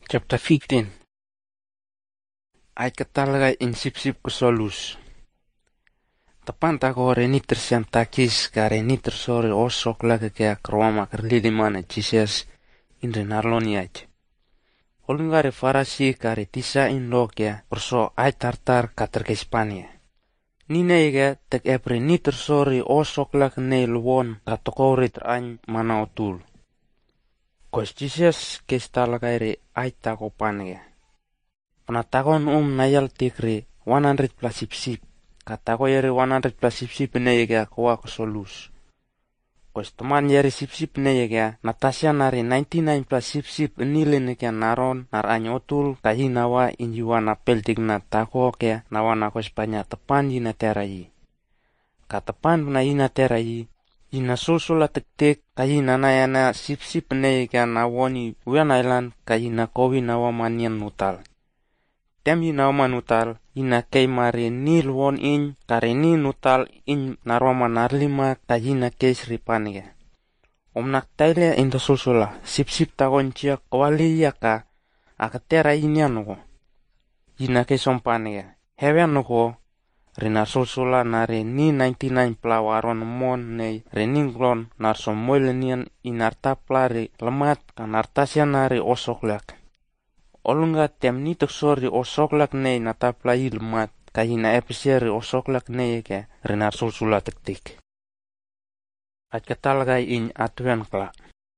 Chapter 15. Ai katalaga in sip-sip kusolus. Tapan tako reniter siam takis ka reniter sore osok laga kea kroma kerlili mana Jesus in renarloni aja. Olungare farasi kare tisa in lokea perso ai tartar kater ke Spania. Nina ega tek epre niter sore osok laga ne luon katokore terany mana otul. Kos Jesus kestalaga ere ai tako panega. Panatakon nayal tikri 100 plus sip-sip. Katako yeri 100 plus sip-sip neyega kawa kosolus. Kos teman yeri sip-sip neyega Natasha nari 99 plus sip-sip nile neka naron nar anyotul kahi nawa injiwa na peltigna tako kea nawa nako Spanya tepan yina terayi. Katepan puna yina terayi. Yina sulsula tek-tek kahi nanayana sip-sip neyega nawoni Uyan Island kahi na kowi nawa manian nutal. Tem yina manutal ina kei mari ni luon in kare ni nutal in naroma narlima kajina kei sripaniga. Omnak taile into sulsula sip-sip tagon cia kawali yaka akatera ini anuko. Yina kei sompaniga. Hewe anuko rina sulsula nare ni 99 plawaron mon nei reninglon nar somoilenian inartaplari lemat kanartasya nare osoklak. Olunga tem ni teksori osoklak nei natapla ilmat kahina episeri osoklak nei ke renar sulsula tektik. At katalgay in atuan kla.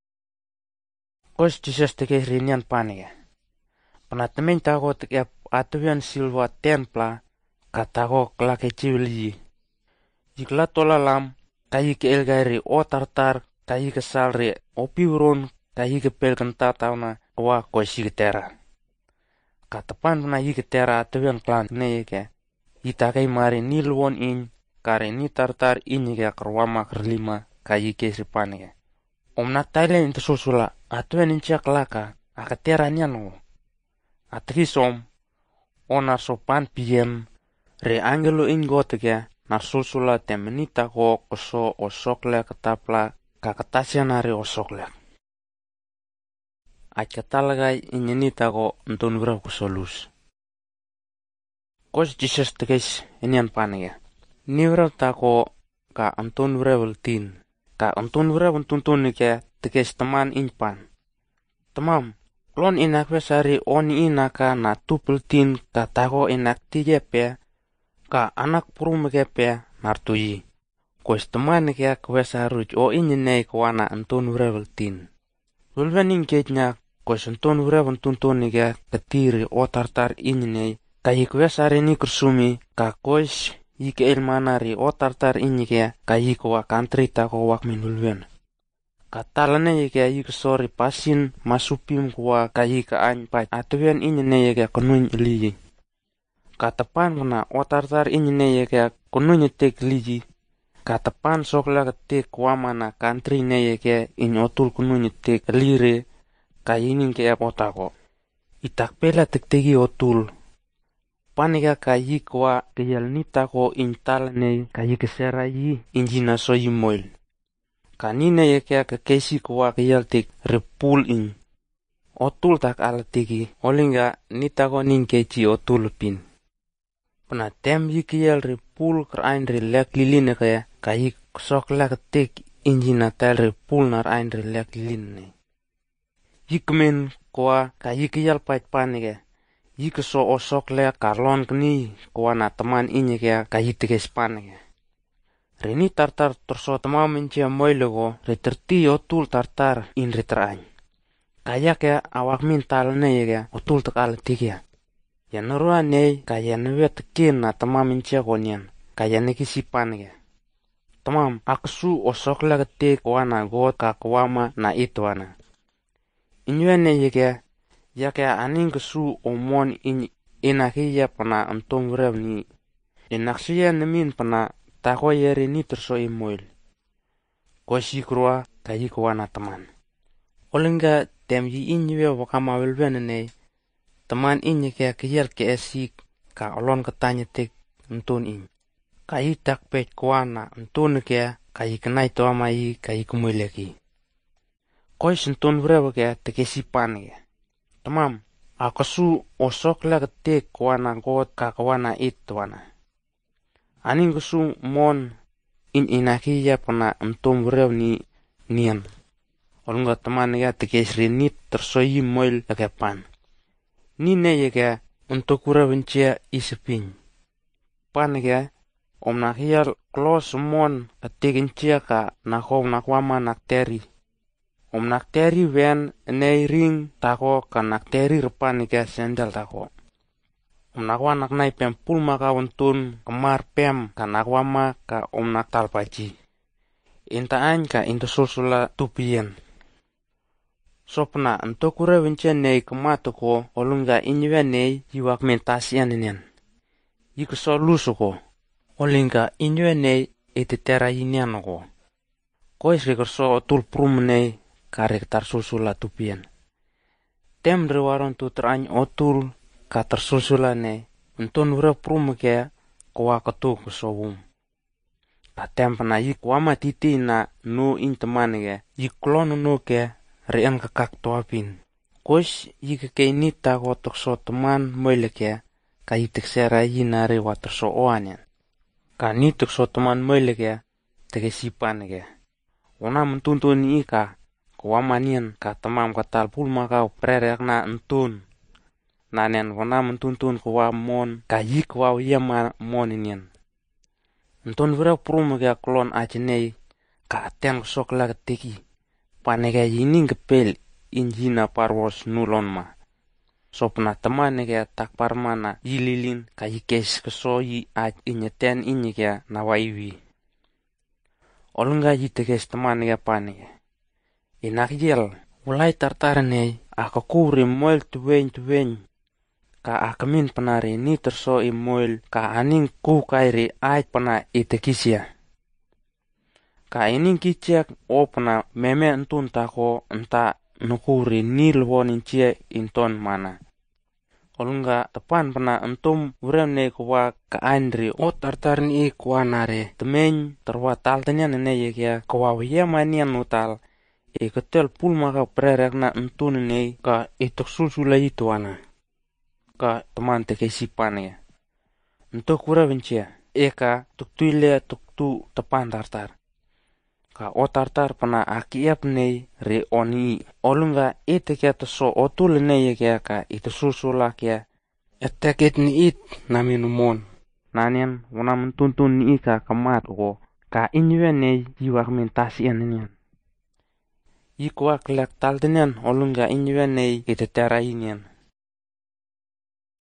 Kos Jesus teke rinian paniga. Panatemen tako teke atuan silwa templa katako kla ke ciwili. Jikla tola lam kayi ke elgairi o tartar kayi ke salri opiuron kayi ke pelkenta tauna wa kosi ketera. Katapan na yiketera atuan klan neyeke. Itakai mari nilwon in kare ni tartar inike karwama kerlima kayi kesipanike. Omna taile into susula atuan inciak laka akatera nianu. Atrisom onar sopan piem re angelo in goteke nar susula temenita ko koso osokle katapla kakatasya nari osokle. Aikatalagai inyenita ko entun vrau kusolus. Kos Jesus tekes inian panega. Ni vrau tako ka entun vrau tin. Ka entun vrau entuntun ke tekes teman inpan. Temam, klon inak vesari oni inaka na tupel tin ka tako inak tijepe ka anak purum kepe nartuyi. Kos teman ke kwesaruj o inyenei kwana entun vrau tin. Lulvening ketnya kos entun vrau entuntun ke ketiri o tartar inyenei. Kayi kwesari ni kursumi ka kos yike ilmanari o tartar inyike kayi kwa country tako wak minulwen. Katalane yike yike sori pasin masupim kwa kayi ka anpat atuan inyene yike kunun iliyi. Katapan kuna o tartar inyene yike kunun tek liji. Katapan sokla ketek kwa mana country ne yike inyotul kunun tek lire kayi ninke otako. Itak pela tektegi otul. Panika kayi kwa keyal nita ko intal ne kayi kesera yi injina so yimoil. Kanine yeke kekesi kwa keyal tek repul in. Otul tak ala teki olinga nita ko ningkeji otul pin. Pena tem yi keyal repul kerain relek liline kaya kayi sokla ketek injina tel repul nar ain relek liline. Yikmen kwa kayi keyal pait panike. Yike so osok le karlon keni kwa na teman inye kaya kayi tekes panike. Reni tartar terso teman mencia moilego reterti otul tartar in reterany. Kaya kaya awak mintal ne kaya otul tekal tikia. Ya nerua ne kaya newe tekin na teman mencia konyan kaya nekisi panike. Temam aksu osok le ketik kwa na got kakwama na itwana. Inywe ne kaya ya kaya aning kesu omon inakiya pana entong vrau ni. Inaksiya nemin pana tako yeri ni terso imoil. Kosi krua kayi kawana teman. Olengga tem yi inywe wakama welwenene teman inye kaya kiyal ke esik ka olon ketanya tek entun in. Kayi tak pet kawana entun kaya kayi kenai toa mai kayi kemuileki. Kois entun vrau kaya tekesi pan kaya. Temam, Akasu osok la ketek wana got kakawana itwana. Aning kasu mon in inakiya pana entom vrew ni nian. Olunga teman ya tekes rinit tersoyi moil lakepan. Ni ne yega untuk kura bencia isepin. Pan ya om nakiya klos mon ketekincia ka nakom nakwama nakteri. Om nakteri ven nei ring tako ka nakteri repan ya sendal tako. Om nakwa naknai pem pulma ka untun kemar pem ka nakwama ka om naktal paci. Inta ain ka inta susula tupien. Sopna untuk kura bencia nei kematuko olunga inyewe nei jiwak mentasian inian. Iku solusuko olunga inyewe nei ititera inian ko. Kois rekerso otul prum nei karek tar susula tupien. Tem rewaron tu terany otul ka tersusula nei untun wura prum ke kwa katu kesobum. Katem pana yik wama titi na nu in teman ke yik klonu nu ke rian kakak toapin. Kois yik ke ini tako tokso teman moile ke ka yitik sera yinare waterso oanyan. Ka ni tokso teman moile ke teke sipan ke. Ona mentuntun ika kawamanian ka temam katal pulma kau prerek na entun. Nanen wana mentuntun kawamon ka yik waw yama moninian. Entun wira prum ke klon ajenei ka aten sok la keteki. Panega yining kepel injina parwos nulon ma. Sopna teman ke tak parmana yililin ka yikes kesoyi aj inyeten inyike nawaiwi. Olunga yitekes teman ke panege. Inak yel ulai tartarne akakuri moil tuwen ka akamin penari ni terso imoil ka aning ku kairi aj pana itekisia. Ka ining kiciak o pana meme entun tako enta nukuri nilwonin cie inton mana. Olunga tepan pana entum uremne kuwa ka andri o tartarni kuwa nare temeny terwa taltenya nene yekia kuwa wia manian utal ketel pulma ka prerek na entun ne ka itok susula ituana. Ka teman teke sipan ya. Untuk kura bencia eka tuktuile tuktu tepan tartar. Ka o tartar pana akiap nei re oni olunga eteke teso otul nei ya ka itu susula kia etekit ni it naminumon. Nanian wana mentuntun ni ka kamat ko ka inywe nei jiwak mentasian nian. Ikwa kelak taltenian olunga inywe nei itetera inian.